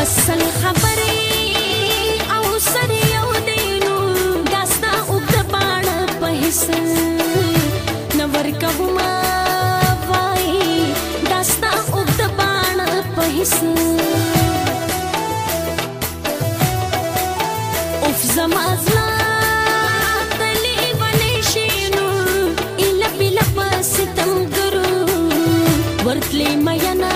اصل خبرې او سر یو دی نو دا ستا اوږده باڼه په حس نه ورکومه وایي دا ستا اوږده باڼه په حس اوف زما زړه تلې ولې شي نو ایله بیله په ستمګرو ورتلې مینا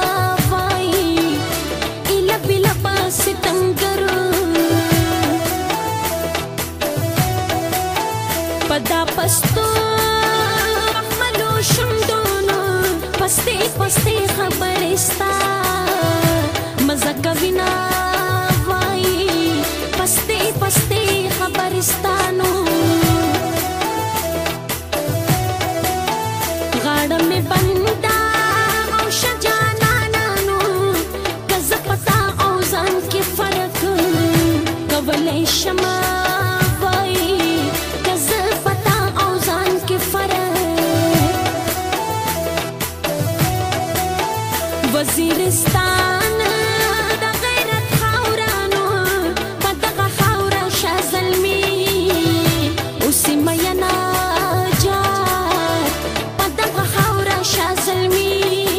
پدا پستو احملو شندونو پستی پستی خبرستا مزه کوي نا وای پستی پستی خبرستانو غاړه می بندا او شجانانو کزه پتا او ځان کې فرق کولې شمه وزیرستان د غیرت خاورانو په دغه خاوره شه زلمي اوسې مینا جات په دغه خاوره شه زلمي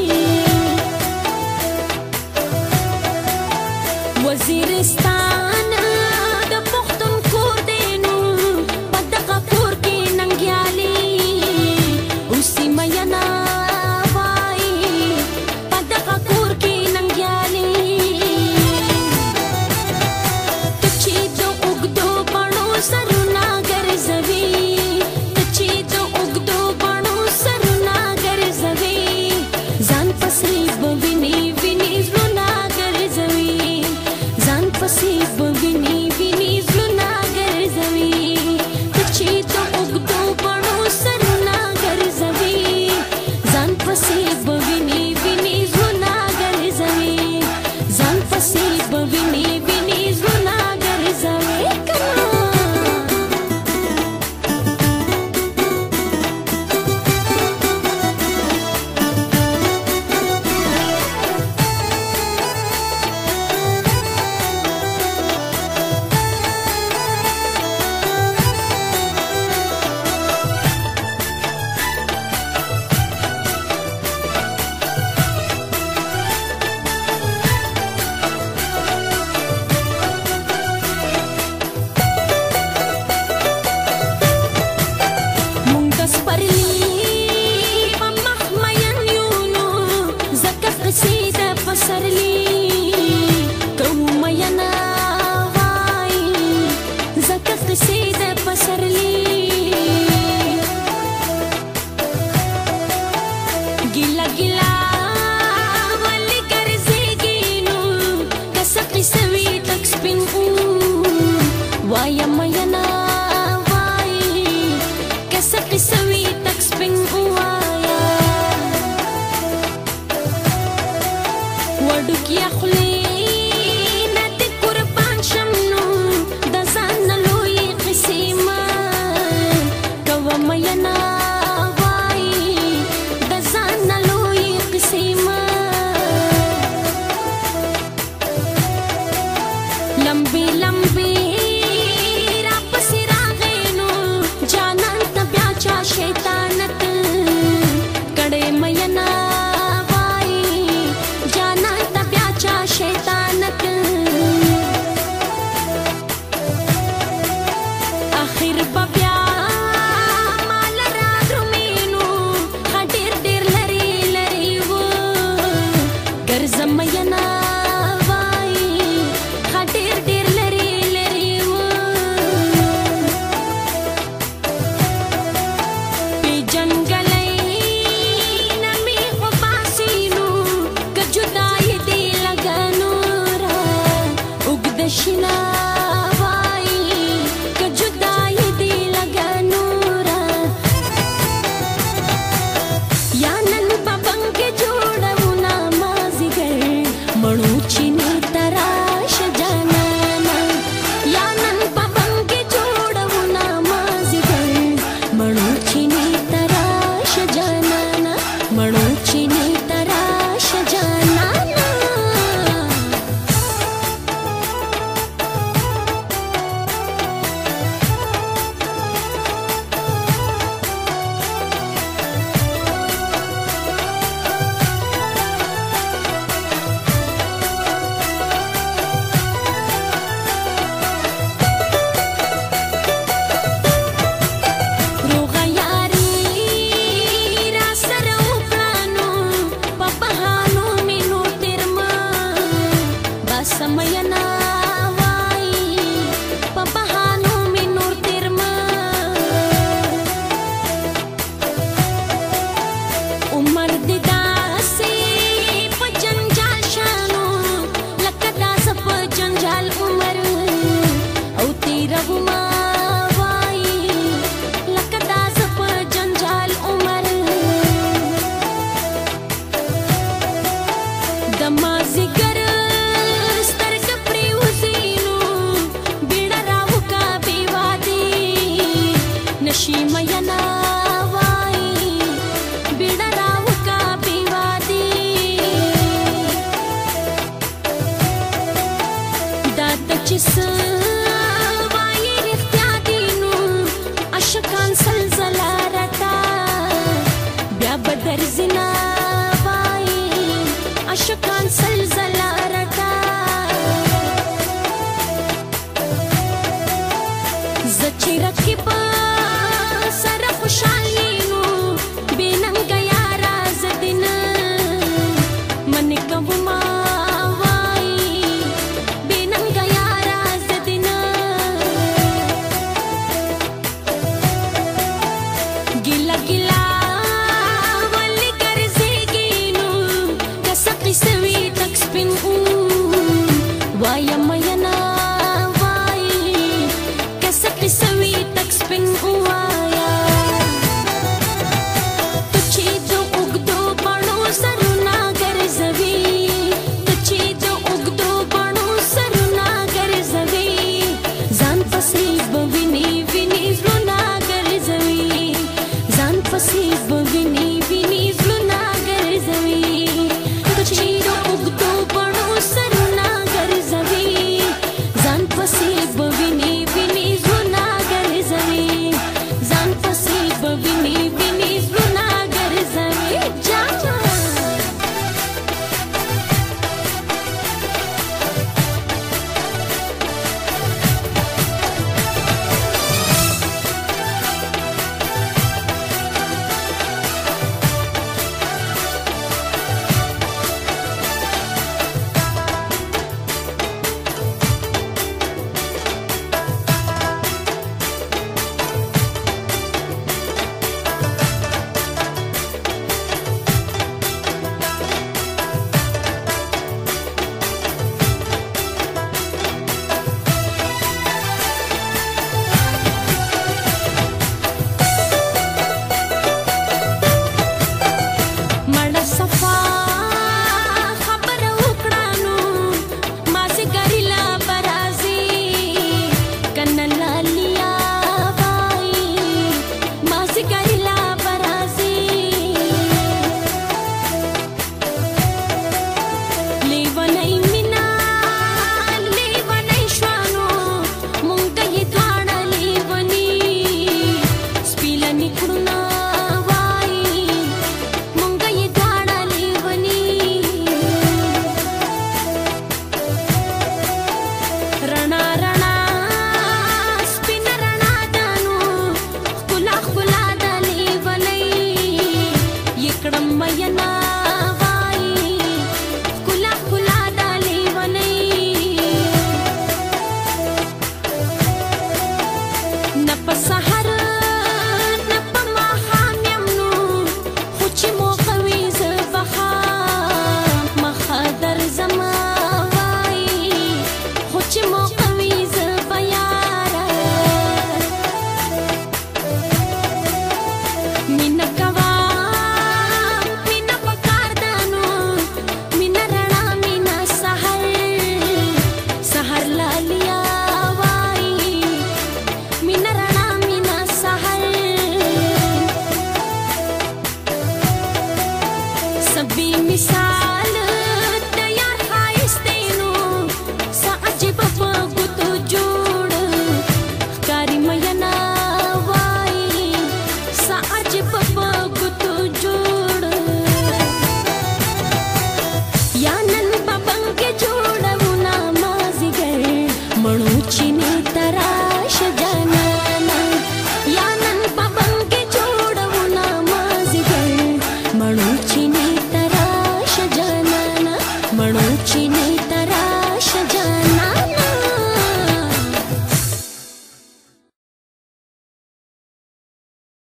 وزیرستان د پښتون کور دی نو په دغه کور کې ننګیالي اوسې مینا ځان پسې समयना वाई په بهانو مې نور تیرمه عمر دې داسې په جنجال شانو لکه داسې په جنجال عمر او تیرومه Why am I